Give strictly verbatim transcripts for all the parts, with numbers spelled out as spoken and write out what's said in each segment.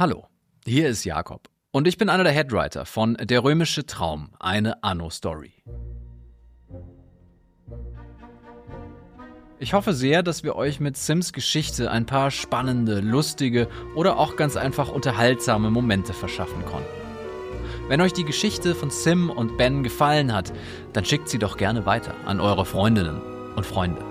Hallo, hier ist Jakob und ich bin einer der Headwriter von Der römische Traum, eine Anno-Story. Ich hoffe sehr, dass wir euch mit Sims Geschichte ein paar spannende, lustige oder auch ganz einfach unterhaltsame Momente verschaffen konnten. Wenn euch die Geschichte von Sim und Ben gefallen hat, dann schickt sie doch gerne weiter an eure Freundinnen und Freunde.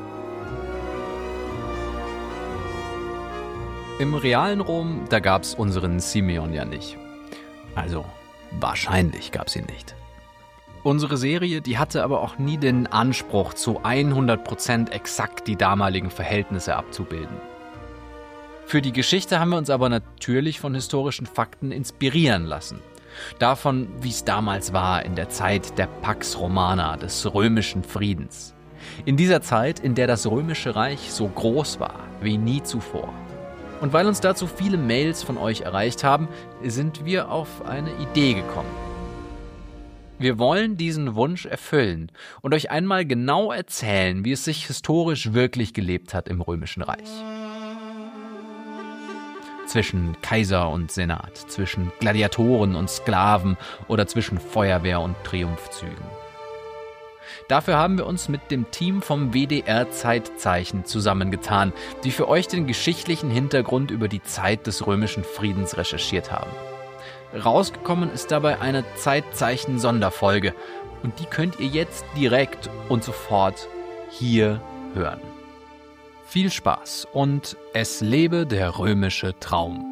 Im realen Rom, da gab's unseren Simeon ja nicht. Also, wahrscheinlich gab's ihn nicht. Unsere Serie, die hatte aber auch nie den Anspruch, zu hundert Prozent exakt die damaligen Verhältnisse abzubilden. Für die Geschichte haben wir uns aber natürlich von historischen Fakten inspirieren lassen. Davon, wie es damals war in der Zeit der Pax Romana, des römischen Friedens. In dieser Zeit, in der das Römische Reich so groß war wie nie zuvor. Und weil uns dazu viele Mails von euch erreicht haben, sind wir auf eine Idee gekommen. Wir wollen diesen Wunsch erfüllen und euch einmal genau erzählen, wie es sich historisch wirklich gelebt hat im Römischen Reich. Zwischen Kaiser und Senat, zwischen Gladiatoren und Sklaven oder zwischen Feuerwehr und Triumphzügen. Dafür haben wir uns mit dem Team vom W D R Zeitzeichen zusammengetan, die für euch den geschichtlichen Hintergrund über die Zeit des römischen Friedens recherchiert haben. Rausgekommen ist dabei eine Zeitzeichen-Sonderfolge und die könnt ihr jetzt direkt und sofort hier hören. Viel Spaß und es lebe der römische Traum.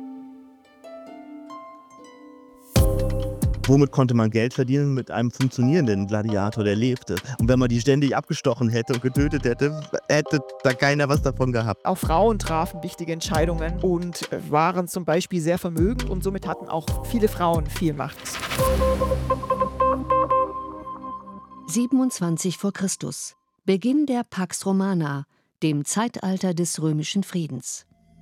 Womit konnte man Geld verdienen? Mit einem funktionierenden Gladiator, der lebte. Und wenn man die ständig abgestochen hätte und getötet hätte, hätte da keiner was davon gehabt. Auch Frauen trafen wichtige Entscheidungen und waren zum Beispiel sehr vermögend und somit hatten auch viele Frauen viel Macht. siebenundzwanzig vor Christus. Beginn der Pax Romana, dem Zeitalter des römischen Friedens.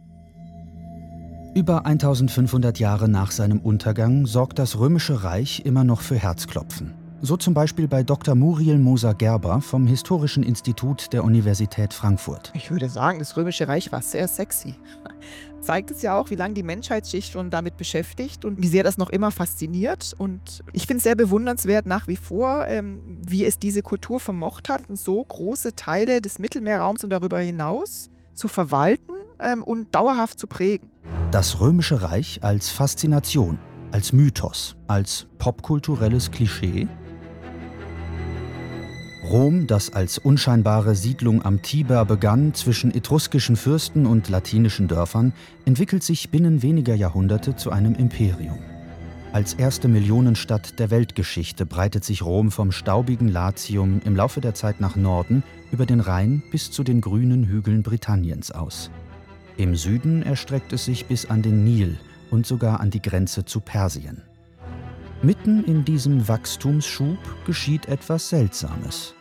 Über eintausendfünfhundert Jahre nach seinem Untergang sorgt das Römische Reich immer noch für Herzklopfen. So zum Beispiel bei Doktor Muriel Moser-Gerber vom Historischen Institut der Universität Frankfurt. Ich würde sagen, das Römische Reich war sehr sexy. Zeigt es ja auch, wie lange die Menschheitsschicht schon damit beschäftigt und wie sehr das noch immer fasziniert. Und ich finde es sehr bewundernswert nach wie vor, ähm, wie es diese Kultur vermocht hat, so große Teile des Mittelmeerraums und darüber hinaus zu verwalten ähm, und dauerhaft zu prägen. Das Römische Reich als Faszination, als Mythos, als popkulturelles Klischee. Rom, das als unscheinbare Siedlung am Tiber begann, zwischen etruskischen Fürsten und latinischen Dörfern, entwickelt sich binnen weniger Jahrhunderte zu einem Imperium. Als erste Millionenstadt der Weltgeschichte breitet sich Rom vom staubigen Latium im Laufe der Zeit nach Norden über den Rhein bis zu den grünen Hügeln Britanniens aus. Im Süden erstreckt es sich bis an den Nil und sogar an die Grenze zu Persien. Mitten in diesem Wachstumsschub geschieht etwas Seltsames.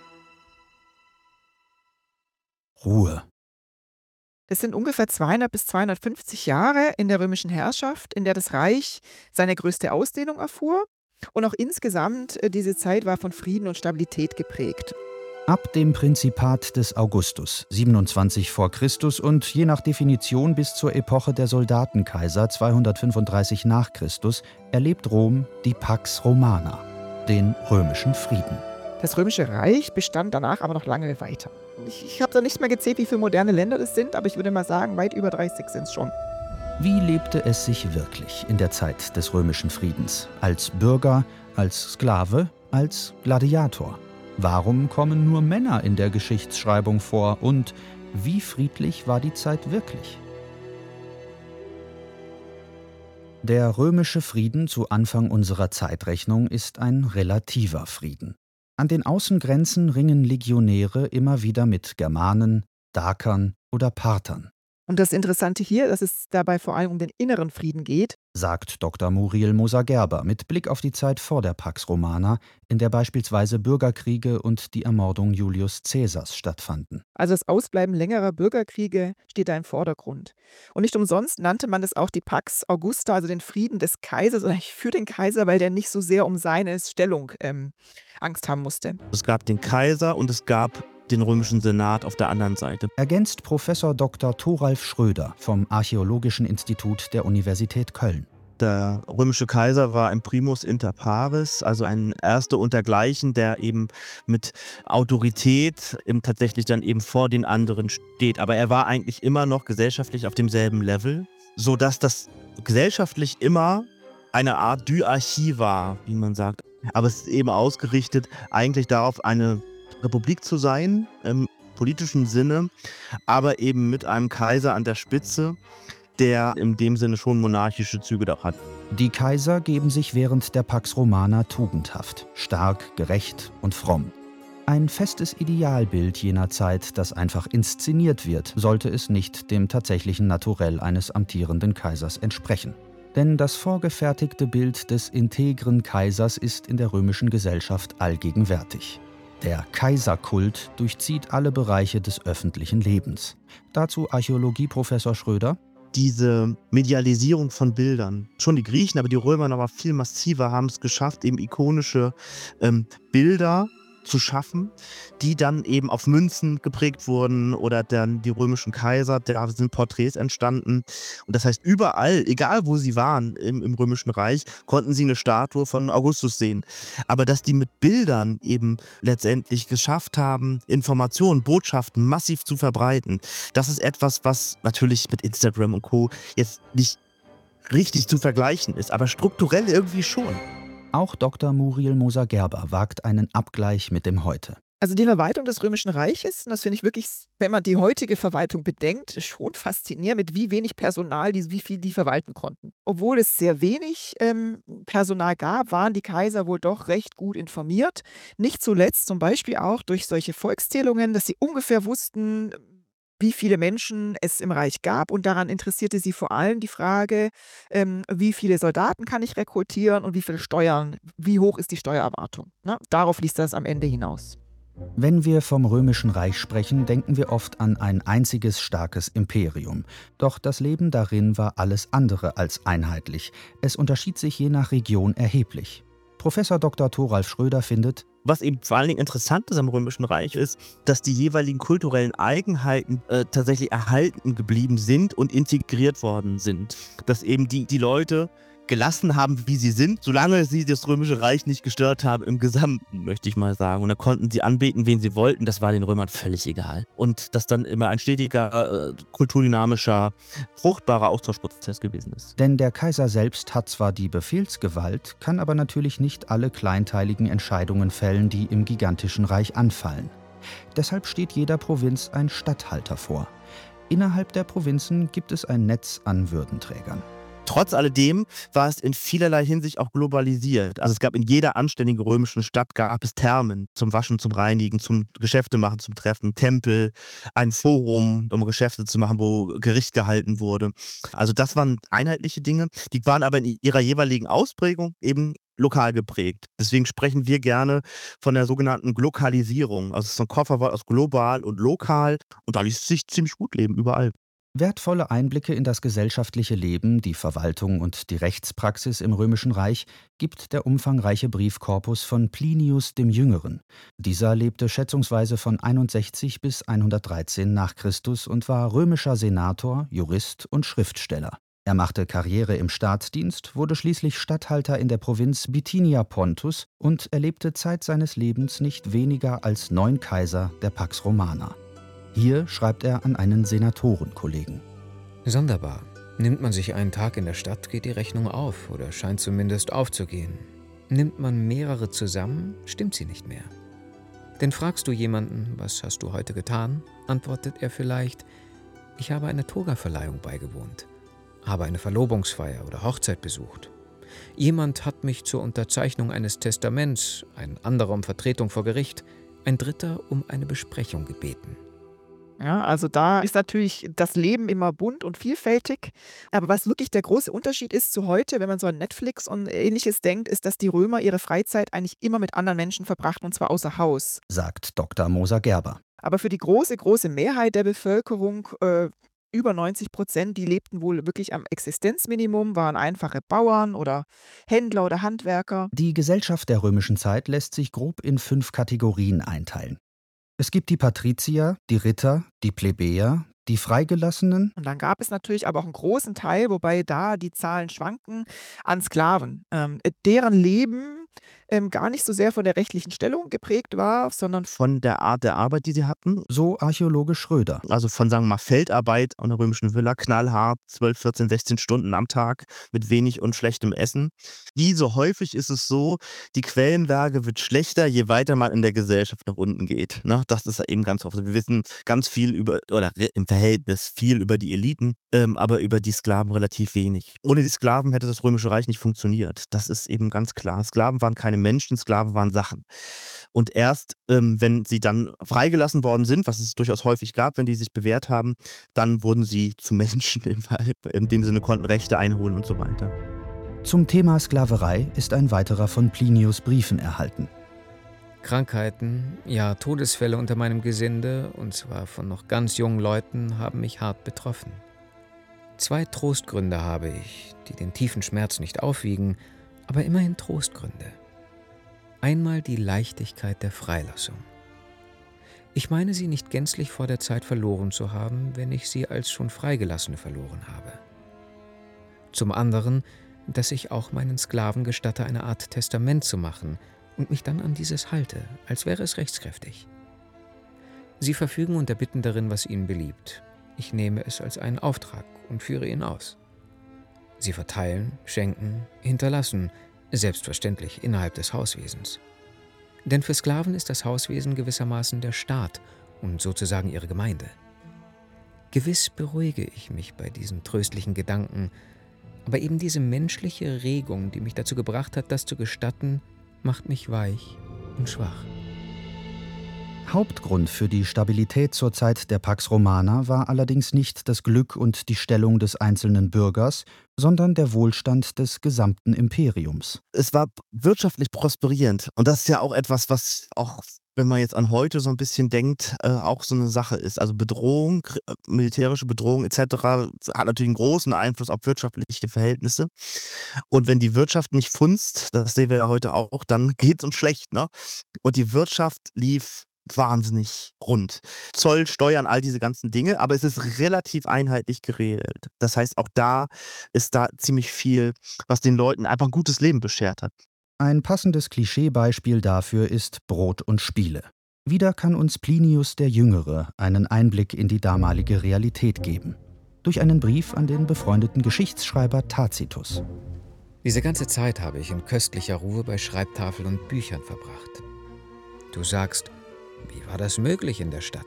Ruhe. Das sind ungefähr zweihundert bis zweihundertfünfzig Jahre in der römischen Herrschaft, in der das Reich seine größte Ausdehnung erfuhr. Und auch insgesamt äh, diese Zeit war von Frieden und Stabilität geprägt. Ab dem Prinzipat des Augustus, siebenundzwanzig vor Christus und je nach Definition bis zur Epoche der Soldatenkaiser, zweihundertfünfunddreißig nach Christus, erlebt Rom die Pax Romana, den römischen Frieden. Das Römische Reich bestand danach aber noch lange weiter. Ich, ich habe da nicht mehr gezählt, wie viele moderne Länder das sind, aber ich würde mal sagen, weit über dreißig sind es schon. Wie lebte es sich wirklich in der Zeit des römischen Friedens? Als Bürger, als Sklave, als Gladiator? Warum kommen nur Männer in der Geschichtsschreibung vor und wie friedlich war die Zeit wirklich? Der römische Frieden zu Anfang unserer Zeitrechnung ist ein relativer Frieden. An den Außengrenzen ringen Legionäre immer wieder mit Germanen, Dakern oder Parthern. Und das Interessante hier, dass es dabei vor allem um den inneren Frieden geht, sagt Doktor Muriel Moser-Gerber mit Blick auf die Zeit vor der Pax Romana, in der beispielsweise Bürgerkriege und die Ermordung Julius Caesars stattfanden. Also das Ausbleiben längerer Bürgerkriege steht da im Vordergrund. Und nicht umsonst nannte man es auch die Pax Augusta, also den Frieden des Kaisers, oder für den Kaiser, weil der nicht so sehr um seine Stellung ähm, Angst haben musste. Es gab den Kaiser und es gab den römischen Senat auf der anderen Seite. Ergänzt Professor Doktor Thoralf Schröder vom Archäologischen Institut der Universität Köln. Der römische Kaiser war ein Primus inter pares, also ein Erster untergleichen, der eben mit Autorität eben tatsächlich dann eben vor den anderen steht. Aber er war eigentlich immer noch gesellschaftlich auf demselben Level, sodass das gesellschaftlich immer eine Art Dyarchie war, wie man sagt. Aber es ist eben ausgerichtet eigentlich darauf, eine Republik zu sein, im politischen Sinne, aber eben mit einem Kaiser an der Spitze, der in dem Sinne schon monarchische Züge doch hat. Die Kaiser geben sich während der Pax Romana tugendhaft, stark, gerecht und fromm. Ein festes Idealbild jener Zeit, das einfach inszeniert wird, sollte es nicht dem tatsächlichen Naturell eines amtierenden Kaisers entsprechen. Denn das vorgefertigte Bild des integren Kaisers ist in der römischen Gesellschaft allgegenwärtig. Der Kaiserkult durchzieht alle Bereiche des öffentlichen Lebens. Dazu Archäologie-Professor Schröder. Diese Medialisierung von Bildern. Schon die Griechen, aber die Römer noch mal viel massiver haben es geschafft, eben ikonische ähm, Bilder zu schaffen, die dann eben auf Münzen geprägt wurden oder dann die römischen Kaiser, da sind Porträts entstanden. Und das heißt, überall, egal wo sie waren im, im Römischen Reich, konnten sie eine Statue von Augustus sehen. Aber dass die mit Bildern eben letztendlich geschafft haben, Informationen, Botschaften massiv zu verbreiten, das ist etwas, was natürlich mit Instagram und Co. jetzt nicht richtig zu vergleichen ist, aber strukturell irgendwie schon. Auch Doktor Muriel Moser-Gerber wagt einen Abgleich mit dem Heute. Also die Verwaltung des Römischen Reiches, und das finde ich wirklich, wenn man die heutige Verwaltung bedenkt, schon faszinierend, mit wie wenig Personal, die, wie viel die verwalten konnten. Obwohl es sehr wenig ähm, Personal gab, waren die Kaiser wohl doch recht gut informiert. Nicht zuletzt zum Beispiel auch durch solche Volkszählungen, dass sie ungefähr wussten, wie viele Menschen es im Reich gab. Und daran interessierte sie vor allem die Frage, ähm, wie viele Soldaten kann ich rekrutieren und wie viele Steuern, wie hoch ist die Steuererwartung. Ne? Darauf lief das am Ende hinaus. Wenn wir vom Römischen Reich sprechen, denken wir oft an ein einziges starkes Imperium. Doch das Leben darin war alles andere als einheitlich. Es unterschied sich je nach Region erheblich. Professor Doktor Thoralf Schröder findet, was eben vor allen Dingen interessant ist am Römischen Reich ist, dass die jeweiligen kulturellen Eigenheiten äh, tatsächlich erhalten geblieben sind und integriert worden sind. Dass eben die, die Leute gelassen haben, wie sie sind, solange sie das Römische Reich nicht gestört haben im Gesamten, möchte ich mal sagen. Und da konnten sie anbeten, wen sie wollten, das war den Römern völlig egal. Und dass dann immer ein stetiger, äh, kulturdynamischer, fruchtbarer Austauschprozess gewesen ist. Denn der Kaiser selbst hat zwar die Befehlsgewalt, kann aber natürlich nicht alle kleinteiligen Entscheidungen fällen, die im gigantischen Reich anfallen. Deshalb steht jeder Provinz ein Statthalter vor. Innerhalb der Provinzen gibt es ein Netz an Würdenträgern. Trotz alledem war es in vielerlei Hinsicht auch globalisiert. Also es gab in jeder anständigen römischen Stadt gab es Thermen zum Waschen, zum Reinigen, zum Geschäfte machen, zum Treffen, Tempel, ein Forum, um Geschäfte zu machen, wo Gericht gehalten wurde. Also das waren einheitliche Dinge, die waren aber in ihrer jeweiligen Ausprägung eben lokal geprägt. Deswegen sprechen wir gerne von der sogenannten Glokalisierung. Also es ist so ein Kofferwort aus global und lokal und da ließ sich ziemlich gut leben, überall. Wertvolle Einblicke in das gesellschaftliche Leben, die Verwaltung und die Rechtspraxis im Römischen Reich gibt der umfangreiche Briefkorpus von Plinius dem Jüngeren. Dieser lebte schätzungsweise von einundsechzig bis hundertdreizehn nach Christus und war römischer Senator, Jurist und Schriftsteller. Er machte Karriere im Staatsdienst, wurde schließlich Statthalter in der Provinz Bithynia Pontus und erlebte Zeit seines Lebens nicht weniger als neun Kaiser der Pax Romana. Hier schreibt er an einen Senatorenkollegen. Sonderbar. Nimmt man sich einen Tag in der Stadt, geht die Rechnung auf oder scheint zumindest aufzugehen. Nimmt man mehrere zusammen, stimmt sie nicht mehr. Denn fragst du jemanden, was hast du heute getan, antwortet er vielleicht, ich habe eine Togaverleihung beigewohnt, habe eine Verlobungsfeier oder Hochzeit besucht. Jemand hat mich zur Unterzeichnung eines Testaments, ein anderer um Vertretung vor Gericht, ein dritter um eine Besprechung gebeten. Ja, also da ist natürlich das Leben immer bunt und vielfältig. Aber was wirklich der große Unterschied ist zu heute, wenn man so an Netflix und Ähnliches denkt, ist, dass die Römer ihre Freizeit eigentlich immer mit anderen Menschen verbrachten, und zwar außer Haus. Sagt Doktor Moser-Gerber. Aber für die große, große Mehrheit der Bevölkerung, äh, über neunzig Prozent, die lebten wohl wirklich am Existenzminimum, waren einfache Bauern oder Händler oder Handwerker. Die Gesellschaft der römischen Zeit lässt sich grob in fünf Kategorien einteilen. Es gibt die Patrizier, die Ritter, die Plebejer, die Freigelassenen. Und dann gab es natürlich aber auch einen großen Teil, wobei da die Zahlen schwanken, an Sklaven, ähm, deren Leben ähm, gar nicht so sehr von der rechtlichen Stellung geprägt war, sondern Von der Art der Arbeit, die sie hatten, So Archäologe Schröder. also von, sagen wir mal, Feldarbeit an der römischen Villa, knallhart, zwölf, vierzehn, sechzehn Stunden am Tag mit wenig und schlechtem Essen. Wie so häufig ist es so, die Quellenlage wird schlechter, je weiter man in der Gesellschaft nach unten geht. Ne? Das ist ja eben ganz oft. Wir wissen ganz viel über, oder re- im Verhältnis viel über die Eliten, ähm, aber über die Sklaven relativ wenig. Ohne die Sklaven hätte das Römische Reich nicht funktioniert. Das ist eben ganz klar. Sklaven waren keine Menschen, Sklaven waren Sachen. Und erst, ähm, wenn sie dann freigelassen worden sind, was es durchaus häufig gab, wenn die sich bewährt haben, dann wurden sie zu Menschen, im Fall- in dem Sinne konnten Rechte einholen und so weiter. Zum Thema Sklaverei ist ein weiterer von Plinius Briefen erhalten. Krankheiten, ja Todesfälle unter meinem Gesinde, und zwar von noch ganz jungen Leuten, haben mich hart betroffen. Zwei Trostgründe habe ich, die den tiefen Schmerz nicht aufwiegen, aber immerhin Trostgründe. Einmal die Leichtigkeit der Freilassung. Ich meine sie nicht gänzlich vor der Zeit verloren zu haben, wenn ich sie als schon Freigelassene verloren habe. Zum anderen, dass ich auch meinen Sklaven gestatte, eine Art Testament zu machen und mich dann an dieses halte, als wäre es rechtskräftig. Sie verfügen und erbitten darin, was ihnen beliebt. Ich nehme es als einen Auftrag und führe ihn aus. Sie verteilen, schenken, hinterlassen, selbstverständlich innerhalb des Hauswesens. Denn für Sklaven ist das Hauswesen gewissermaßen der Staat und sozusagen ihre Gemeinde. Gewiss beruhige ich mich bei diesen tröstlichen Gedanken, aber eben diese menschliche Regung, die mich dazu gebracht hat, das zu gestatten, macht mich weich und schwach. Hauptgrund für die Stabilität zur Zeit der Pax Romana war allerdings nicht das Glück und die Stellung des einzelnen Bürgers, sondern der Wohlstand des gesamten Imperiums. Es war wirtschaftlich prosperierend. Und das ist ja auch etwas, was auch, wenn man jetzt an heute so ein bisschen denkt, äh, auch so eine Sache ist. Also Bedrohung, kr- äh, militärische Bedrohung et cetera hat natürlich einen großen Einfluss auf wirtschaftliche Verhältnisse. Und wenn die Wirtschaft nicht funzt, das sehen wir ja heute auch, dann geht es uns schlecht. Ne? Und die Wirtschaft lief wahnsinnig rund. Zoll, Steuern, all diese ganzen Dinge, aber es ist relativ einheitlich geregelt. Das heißt, auch da ist da ziemlich viel, was den Leuten einfach ein gutes Leben beschert hat. Ein passendes Klischeebeispiel dafür ist Brot und Spiele. Wieder kann uns Plinius der Jüngere einen Einblick in die damalige Realität geben. Durch einen Brief an den befreundeten Geschichtsschreiber Tacitus. Diese ganze Zeit habe ich in köstlicher Ruhe bei Schreibtafel und Büchern verbracht. Du sagst, wie war das möglich in der Stadt?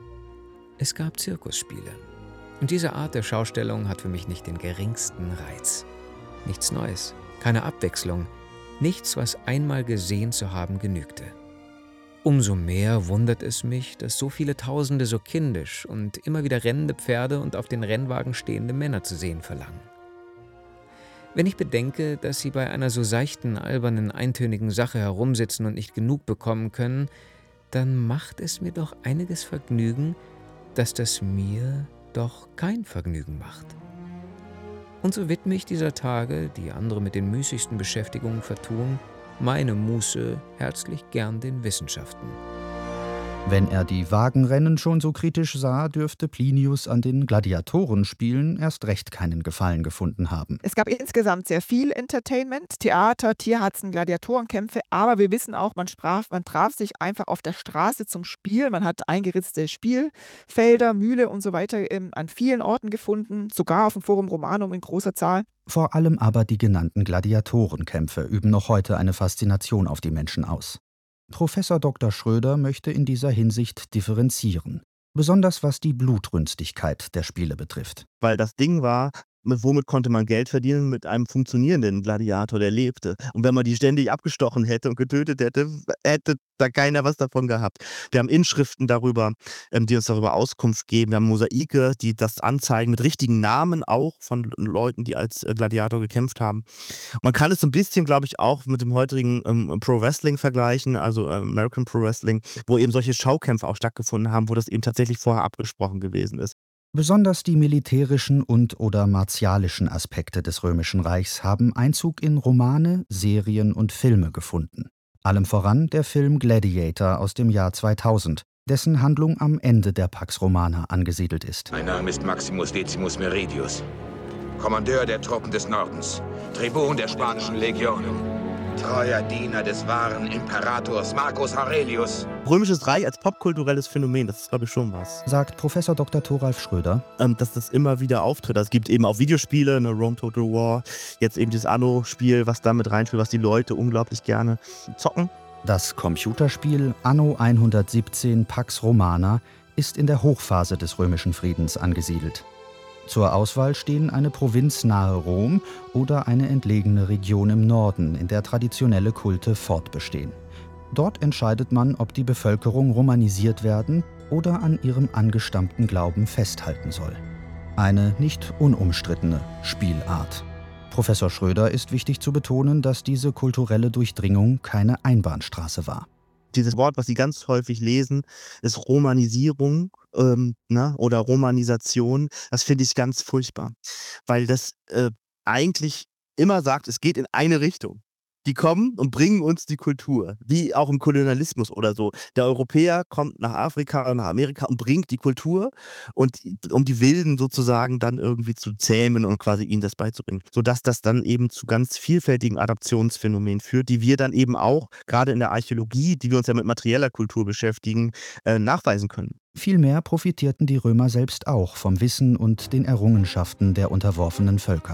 Es gab Zirkusspiele. Und diese Art der Schaustellung hat für mich nicht den geringsten Reiz. Nichts Neues, keine Abwechslung, nichts, was einmal gesehen zu haben genügte. Umso mehr wundert es mich, dass so viele Tausende so kindisch und immer wieder rennende Pferde und auf den Rennwagen stehende Männer zu sehen verlangen. Wenn ich bedenke, dass sie bei einer so seichten, albernen, eintönigen Sache herumsitzen und nicht genug bekommen können, dann macht es mir doch einiges Vergnügen, dass das mir doch kein Vergnügen macht. Und so widme ich dieser Tage, die andere mit den müßigsten Beschäftigungen vertun, meine Muße herzlich gern den Wissenschaften. Wenn er die Wagenrennen schon so kritisch sah, dürfte Plinius an den Gladiatorenspielen erst recht keinen Gefallen gefunden haben. es gab insgesamt sehr viel Entertainment, Theater, Tierharzen, Gladiatorenkämpfe, aber wir wissen auch, man, sprach, man traf sich einfach auf der Straße zum Spiel. Man hat eingeritzte Spielfelder, Mühle und so weiter ähm, an vielen Orten gefunden, sogar auf dem Forum Romanum in großer Zahl. Vor allem aber die genannten Gladiatorenkämpfe üben noch heute eine Faszination auf die Menschen aus. Professor Doktor Schröder möchte in dieser Hinsicht differenzieren, besonders was die Blutrünstigkeit der Spiele betrifft. Weil das Ding war, mit womit konnte man Geld verdienen? Mit einem funktionierenden Gladiator, der lebte. Und wenn man die ständig abgestochen hätte und getötet hätte, hätte da keiner was davon gehabt. Wir haben Inschriften darüber, ähm, die uns darüber Auskunft geben. Wir haben Mosaike, die das anzeigen, mit richtigen Namen auch von Leuten, die als äh, Gladiator gekämpft haben. Man kann es so ein bisschen, glaube ich, auch mit dem heutigen ähm, Pro Wrestling vergleichen, also äh, American Pro Wrestling, wo eben solche Schaukämpfe auch stattgefunden haben, wo das eben tatsächlich vorher abgesprochen gewesen ist. Besonders die militärischen und/oder martialischen Aspekte des Römischen Reichs haben Einzug in Romane, Serien und Filme gefunden. Allem voran der Film Gladiator aus dem Jahr zweitausend, dessen Handlung am Ende der Pax Romana angesiedelt ist. Mein Name ist Maximus Decimus Meridius, Kommandeur der Truppen des Nordens, Tribun der spanischen Legionen, treuer Diener des wahren Imperators Marcus Aurelius. Römisches Reich als popkulturelles Phänomen, das ist, glaube ich, schon was. Sagt Professor Doktor Thoralf Schröder. Ähm, dass das immer wieder auftritt. Also es gibt eben auch Videospiele, eine Rome Total War, jetzt eben dieses Anno-Spiel, was da mit reinspielt, was die Leute unglaublich gerne zocken. Das Computerspiel Anno hundertsiebzehn Pax Romana ist in der Hochphase des römischen Friedens angesiedelt. Zur Auswahl stehen eine Provinz nahe Rom oder eine entlegene Region im Norden, in der traditionelle Kulte fortbestehen. Dort entscheidet man, ob die Bevölkerung romanisiert werden oder an ihrem angestammten Glauben festhalten soll. Eine nicht unumstrittene Spielart. Professor Schröder ist wichtig zu betonen, dass diese kulturelle Durchdringung keine Einbahnstraße war. Dieses Wort, was Sie ganz häufig lesen, ist Romanisierung ähm, ne, oder Romanisation. Das finde ich ganz furchtbar, weil das äh, eigentlich immer sagt, es geht in eine Richtung. Die kommen und bringen uns die Kultur, wie auch im Kolonialismus oder so. Der Europäer kommt nach Afrika oder nach Amerika und bringt die Kultur, und um die Wilden sozusagen dann irgendwie zu zähmen und quasi ihnen das beizubringen. Sodass das dann eben zu ganz vielfältigen Adaptionsphänomenen führt, die wir dann eben auch, gerade in der Archäologie, die wir uns ja mit materieller Kultur beschäftigen, äh, nachweisen können. Vielmehr profitierten die Römer selbst auch vom Wissen und den Errungenschaften der unterworfenen Völker.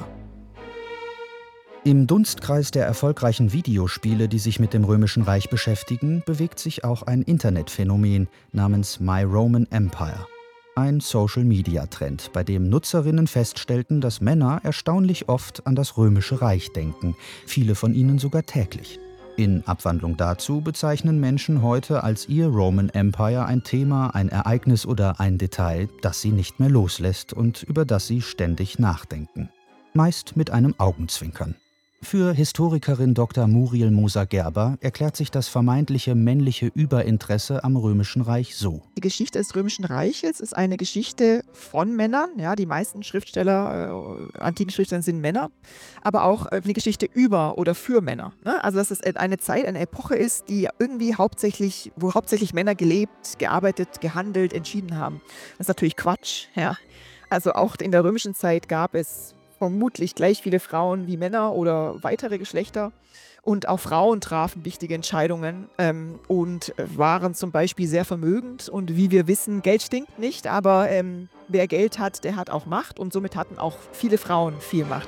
Im Dunstkreis der erfolgreichen Videospiele, die sich mit dem Römischen Reich beschäftigen, bewegt sich auch ein Internetphänomen namens My Roman Empire. Ein Social-Media-Trend, bei dem Nutzerinnen feststellten, dass Männer erstaunlich oft an das Römische Reich denken, viele von ihnen sogar täglich. In Abwandlung dazu bezeichnen Menschen heute als ihr Roman Empire ein Thema, ein Ereignis oder ein Detail, das sie nicht mehr loslässt und über das sie ständig nachdenken. Meist mit einem Augenzwinkern. Für Historikerin Doktor Muriel Moser-Gerber erklärt sich das vermeintliche männliche Überinteresse am Römischen Reich so. Die Geschichte des Römischen Reiches ist eine Geschichte von Männern. Ja, die meisten Schriftsteller, äh, antiken Schriftsteller sind Männer, aber auch äh, eine Geschichte über oder für Männer. Ne? Also dass es eine Zeit, eine Epoche ist, die irgendwie hauptsächlich, wo hauptsächlich Männer gelebt, gearbeitet, gehandelt, entschieden haben. Das ist natürlich Quatsch. Ja. Also auch in der römischen Zeit gab es vermutlich gleich viele Frauen wie Männer oder weitere Geschlechter. Und auch Frauen trafen wichtige Entscheidungen ähm, und waren zum Beispiel sehr vermögend. Und wie wir wissen, Geld stinkt nicht, aber ähm, wer Geld hat, der hat auch Macht. Und somit hatten auch viele Frauen viel Macht.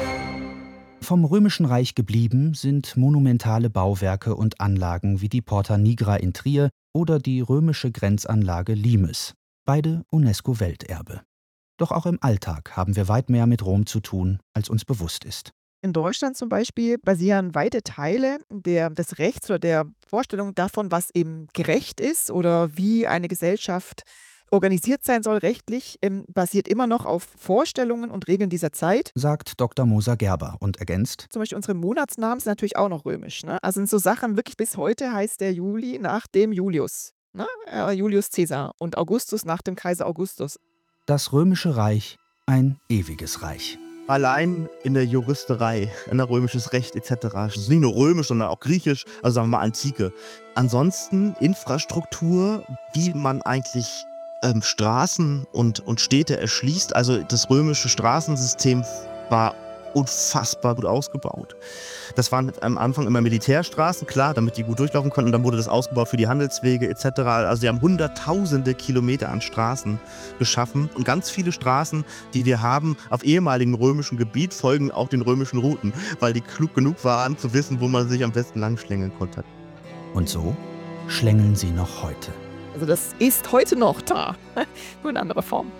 Vom Römischen Reich geblieben sind monumentale Bauwerke und Anlagen wie die Porta Nigra in Trier oder die römische Grenzanlage Limes. Beide UNESCO-Welterbe. Doch auch im Alltag haben wir weit mehr mit Rom zu tun, als uns bewusst ist. In Deutschland zum Beispiel basieren weite Teile der, des Rechts oder der Vorstellung davon, was eben gerecht ist oder wie eine Gesellschaft organisiert sein soll rechtlich, ähm, basiert immer noch auf Vorstellungen und Regeln dieser Zeit. Sagt Doktor Moser-Gerber und ergänzt: Zum Beispiel unsere Monatsnamen sind natürlich auch noch römisch. Ne? Also sind so Sachen, wirklich bis heute heißt der Juli nach dem Julius. Ne? Äh, Julius Caesar und Augustus nach dem Kaiser Augustus. Das Römische Reich, ein ewiges Reich. Allein in der Juristerei, in der römisches Recht et cetera. Das ist nicht nur römisch, sondern auch griechisch, also sagen wir mal Antike. Ansonsten Infrastruktur, wie man eigentlich ähm, Straßen und, und Städte erschließt. Also das römische Straßensystem war unfassbar gut ausgebaut. Das waren am Anfang immer Militärstraßen, klar, damit die gut durchlaufen konnten. Und dann wurde das ausgebaut für die Handelswege et cetera. Also sie haben hunderttausende Kilometer an Straßen geschaffen. Und ganz viele Straßen, die wir haben auf ehemaligem römischen Gebiet, folgen auch den römischen Routen, weil die klug genug waren, zu wissen, wo man sich am besten langschlängeln konnte. Und so schlängeln sie noch heute. Also das ist heute noch da, nur in anderer Form.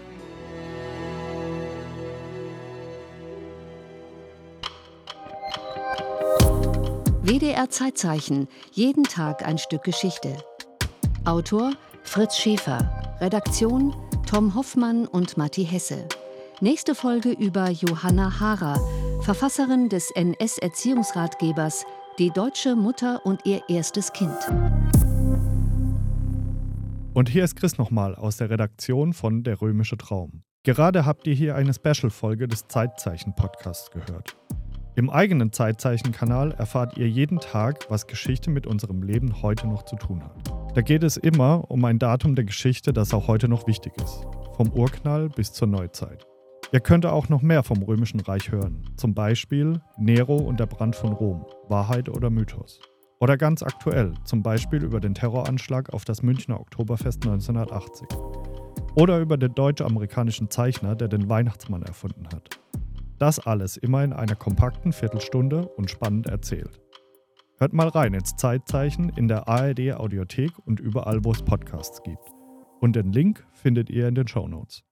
W D R Zeitzeichen, jeden Tag ein Stück Geschichte. Autor Fritz Schäfer, Redaktion Tom Hoffmann und Matti Hesse. Nächste Folge über Johanna Haarer, Verfasserin des N S-Erziehungsratgebers Die deutsche Mutter und ihr erstes Kind. Und hier ist Chris nochmal aus der Redaktion von Der Römische Traum. Gerade habt ihr hier eine Special-Folge des Zeitzeichen-Podcasts gehört. Im eigenen Zeitzeichen-Kanal erfahrt ihr jeden Tag, was Geschichte mit unserem Leben heute noch zu tun hat. Da geht es immer um ein Datum der Geschichte, das auch heute noch wichtig ist. Vom Urknall bis zur Neuzeit. Ihr könnt auch noch mehr vom Römischen Reich hören. Zum Beispiel Nero und der Brand von Rom. Wahrheit oder Mythos. Oder ganz aktuell, zum Beispiel über den Terroranschlag auf das Münchner Oktoberfest neunzehnhundertachtzig. Oder über den deutsch-amerikanischen Zeichner, der den Weihnachtsmann erfunden hat. Das alles immer in einer kompakten Viertelstunde und spannend erzählt. Hört mal rein ins Zeitzeichen in der A R D Audiothek und überall, wo es Podcasts gibt. Und den Link findet ihr in den Shownotes.